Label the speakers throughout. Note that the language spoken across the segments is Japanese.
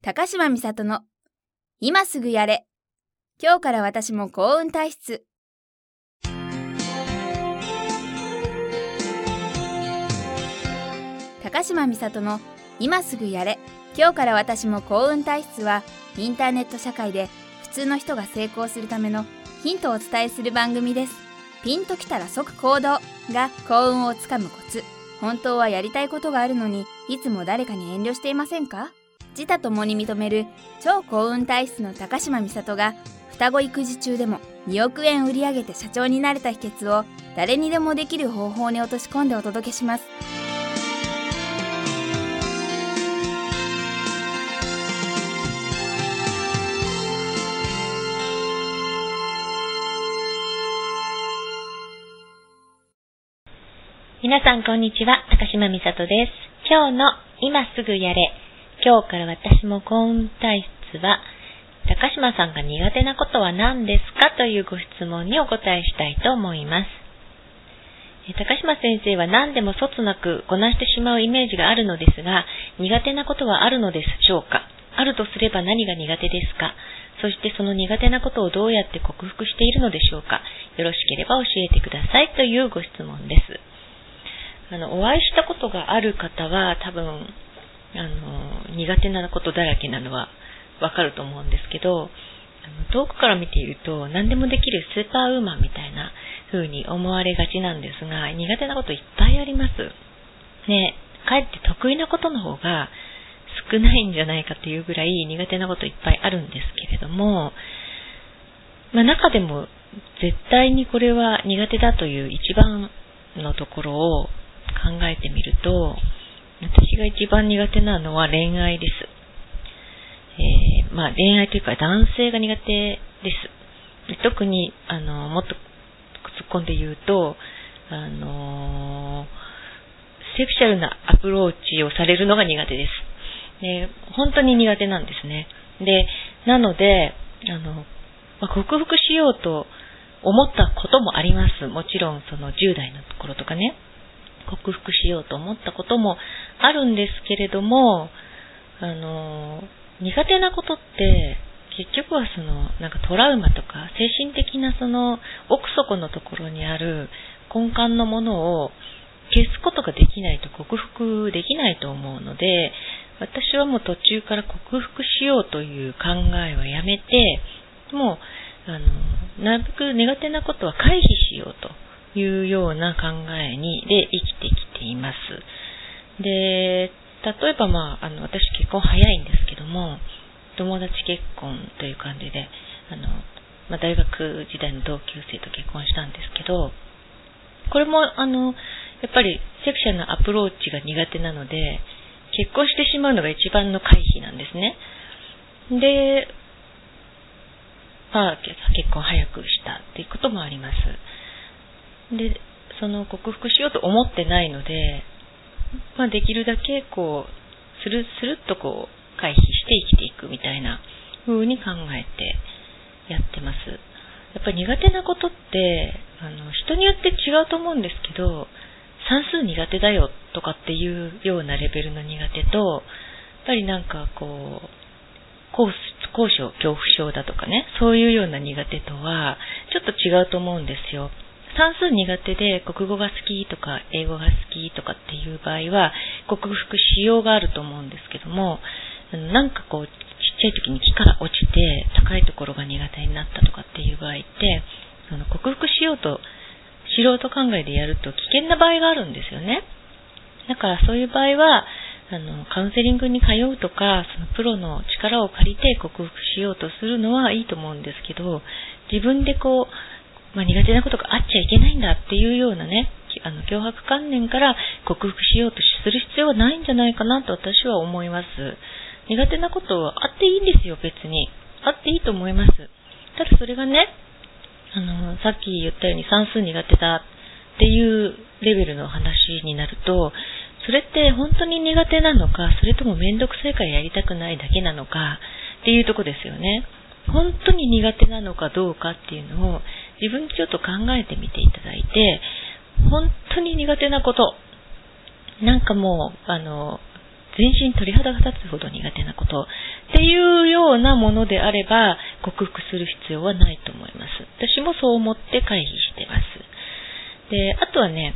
Speaker 1: 高島美里の今すぐやれ。今日から私も幸運体質。高島美里の今すぐやれ。今日から私も幸運体質は、インターネット社会で普通の人が成功するためのヒントをお伝えする番組です。ピンときたら即行動が幸運をつかむコツ。本当はやりたいことがあるのに、いつも誰かに遠慮していませんか？自他ともに認める超幸運体質の高島美里が、双子育児中でも2億円売り上げて社長になれた秘訣を誰にでもできる方法に落とし込んでお届けします。
Speaker 2: 皆さんこんにちは、高島美里です。今日の今すぐやれ。今日から私も幸運体質は、高島さんが苦手なことは何ですかというご質問にお答えしたいと思います。高島先生は何でもそつなくこなしてしまうイメージがあるのですが、苦手なことはあるのでしょうか？あるとすれば何が苦手ですか？そしてその苦手なことをどうやって克服しているのでしょうか？よろしければ教えてくださいというご質問です。お会いしたことがある方は多分苦手なことだらけなのはわかると思うんですけど、遠くから見ていると何でもできるスーパーウーマンみたいな風に思われがちなんですが、苦手なこといっぱいあります。ね、かえって得意なことの方が少ないんじゃないかというぐらい苦手なこといっぱいあるんですけれども、中でも絶対にこれは苦手だという一番のところを考えてみると、私が一番苦手なのは恋愛です。恋愛というか男性が苦手です。特にもっと突っ込んで言うと、セクシャルなアプローチをされるのが苦手です。本当に苦手なんですね。なので克服しようと思ったこともあります。もちろんその10代のところとかね、克服しようと思ったこともあるんですけれども、苦手なことって結局はトラウマとか精神的な奥底のところにある根幹のものを消すことができないと克服できないと思うので、私はもう途中から克服しようという考えはやめて、もうなるべく苦手なことは回避しようというような考えで生きてきています。で、例えば私結婚早いんですけども、友達結婚という感じで大学時代の同級生と結婚したんですけど、これもやっぱりセクシャルなアプローチが苦手なので、結婚してしまうのが一番の回避なんですね。で、結婚早くしたっていうこともあります。で、克服しようと思ってないので、できるだけスルッと回避して生きていくみたいな風に考えてやってます。やっぱり苦手なことって人によって違うと思うんですけど、算数苦手だよとかっていうようなレベルの苦手と、やっぱり高所恐怖症だとかね、そういうような苦手とはちょっと違うと思うんですよ。算数苦手で国語が好きとか英語が好きとかっていう場合は克服しようがあると思うんですけども、ちっちゃい時に木から落ちて高いところが苦手になったとかっていう場合って、克服しようと素人考えでやると危険な場合があるんですよね。だからそういう場合はカウンセリングに通うとか、プロの力を借りて克服しようとするのはいいと思うんですけど、自分で苦手なことがあっちゃいけないんだっていうようなね、強迫観念から克服しようとする必要はないんじゃないかなと私は思います。苦手なことはあっていいんですよ、別に。あっていいと思います。ただそれがね、さっき言ったように算数苦手だっていうレベルの話になると、それって本当に苦手なのか、それともめんどくさいからやりたくないだけなのかっていうとこですよね。本当に苦手なのかどうかっていうのを自分でちょっと考えてみていただいて、本当に苦手なこと、もう全身鳥肌が立つほど苦手なことっていうようなものであれば克服する必要はないと思います。私もそう思って回避してます。で、あとはね、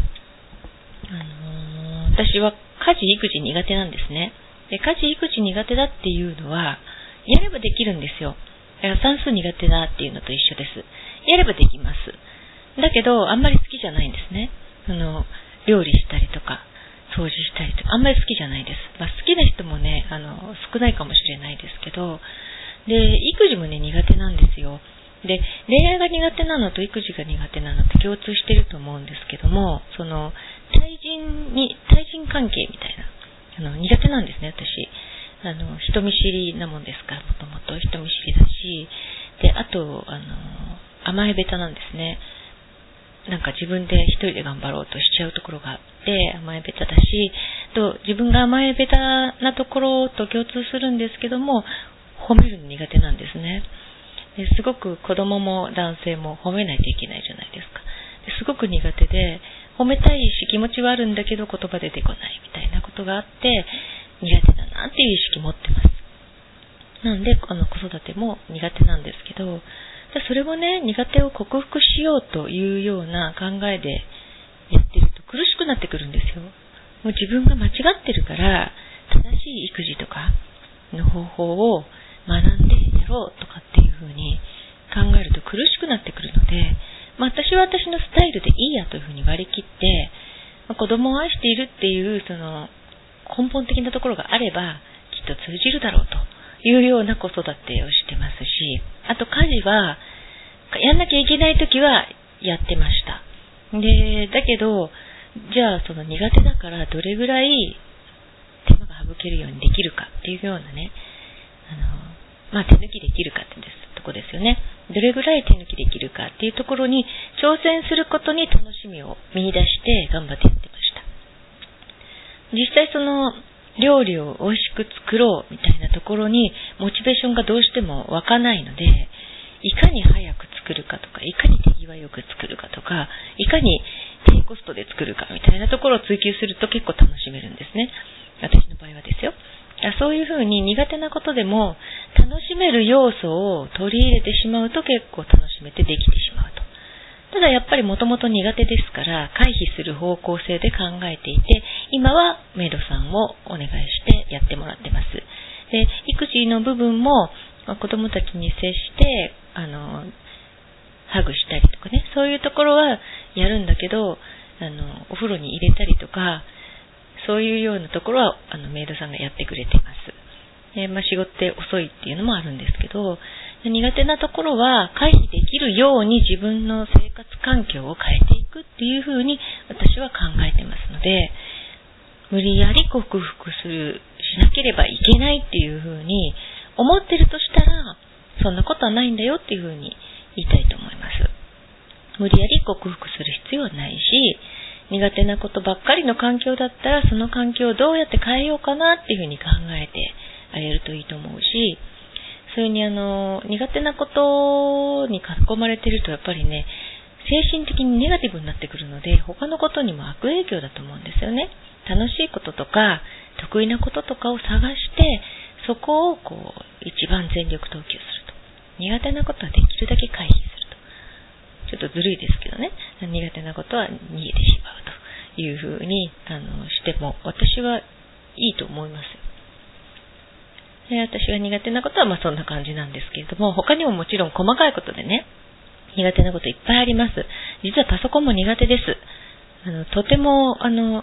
Speaker 2: 私は家事育児苦手なんですね。で、家事育児苦手だっていうのはやればできるんですよ。算数苦手だっていうのと一緒です。やればできます。だけどあんまり好きじゃないんですね。料理したりとか掃除したりとかあんまり好きじゃないです。好きな人もね少ないかもしれないですけど、で育児もね苦手なんですよ。で恋愛が苦手なのと育児が苦手なのって共通してると思うんですけども、その対人関係みたいな苦手なんですね。私人見知りなもんですから、もともと人見知りだし、であと甘えべたなんですね。なんか自分で一人で頑張ろうとしちゃうところがあって甘えべただし、と自分が甘えべたなところと共通するんですけども、褒めるの苦手なんですね。ですごく子供も男性も褒めないといけないじゃないですか。ですごく苦手で、褒めたいし気持ちはあるんだけど言葉出てこないみたいなことがあって苦手だなっていう意識持ってます。なので子育ても苦手なんですけど、それもね、苦手を克服しようというような考えでやってると苦しくなってくるんですよ。もう自分が間違ってるから正しい育児とかの方法を学んでやろうとかっていうふうに考えると苦しくなってくるので、私は私のスタイルでいいやというふうに割り切って、子供を愛しているっていうその根本的なところがあればきっと通じるだろうというような子育てをしてますし、あと家事はやんなきゃいけないときはやってました。で、だけどじゃあその苦手だからどれぐらい手間が省けるようにできるかっていうようなね、手抜きできるかってとこですよね。どれぐらい手抜きできるかっていうところに挑戦することに楽しみを見出して頑張ってやってました。実際その料理を美味しく作ろうみたいなところにモチベーションがどうしても湧かないので、いかに早く作るかとか、いかに手際よく作るかとか、いかに低コストで作るかみたいなところを追求すると結構楽しめるんですね。私の場合はですよ。そういうふうに苦手なことでも楽しめる要素を取り入れてしまうと結構楽しめてできてしまうと。ただやっぱりもともと苦手ですから回避する方向性で考えていて、今はメイドさんをお願いしてやってもらってます。で、育児の部分も子供たちに接してハグしたりとかね、そういうところはやるんだけど、お風呂に入れたりとか、そういうようなところはメイドさんがやってくれてます。仕事って遅いっていうのもあるんですけど、苦手なところは回避できるように自分の生活環境を変えていくっていうふうに私は考えてますので、無理やり克服しなければいけないっていうふうに思ってるとしたら、そんなことはないんだよっていうふうに言いたいと思います。無理やり克服する必要はないし、苦手なことばっかりの環境だったらその環境をどうやって変えようかなっていうふうに考えてあげるといいと思うし、それに苦手なことに囲まれているとやっぱりね、精神的にネガティブになってくるので他のことにも悪影響だと思うんですよね。楽しいこととか得意なこととかを探してそこを一番全力投球すると。苦手なことはできるだけ回避すると。ちょっとずるいですけどね、苦手なことは逃げてしまうというふうにしても私はいいと思いますよ。で、私が苦手なことはそんな感じなんですけれども、他にももちろん細かいことでね苦手なこといっぱいあります。実はパソコンも苦手です。とても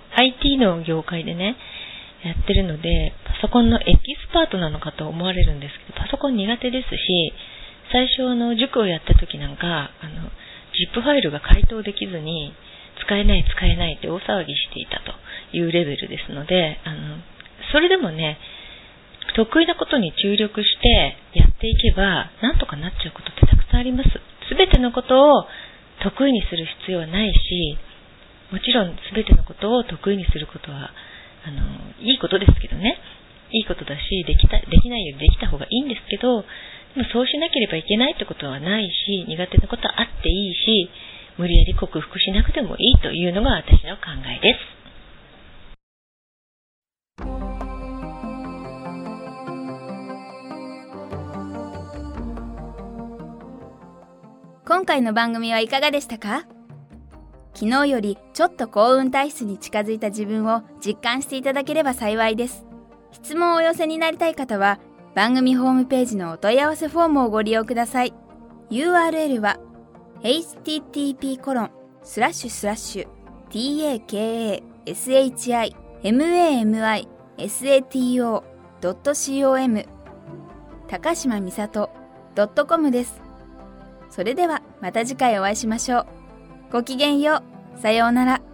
Speaker 2: IT の業界でねやってるのでパソコンのエキスパートなのかと思われるんですけど、パソコン苦手ですし、最初塾をやった時なんかZIP ファイルが解凍できずに使えないって大騒ぎしていたというレベルですので、それでもね得意なことに注力してやっていけばなんとかなっちゃうことってたくさんあります。すべてのことを得意にする必要はないし、もちろんすべてのことを得意にすることはいいことですけどね、いいことだしできないよりできた方がいいんですけど、でもそうしなければいけないってことはないし、苦手なことはあっていいし、無理やり克服しなくてもいいというのが私の考えです。
Speaker 1: 今回の番組はいかがでしたか？昨日よりちょっと幸運体質に近づいた自分を実感していただければ幸いです。質問をお寄せになりたい方は番組ホームページのお問い合わせフォームをご利用ください。URL は http://takashimamisato.com 高島みさと .com です。それではまた次回お会いしましょう。ごきげんよう。さようなら。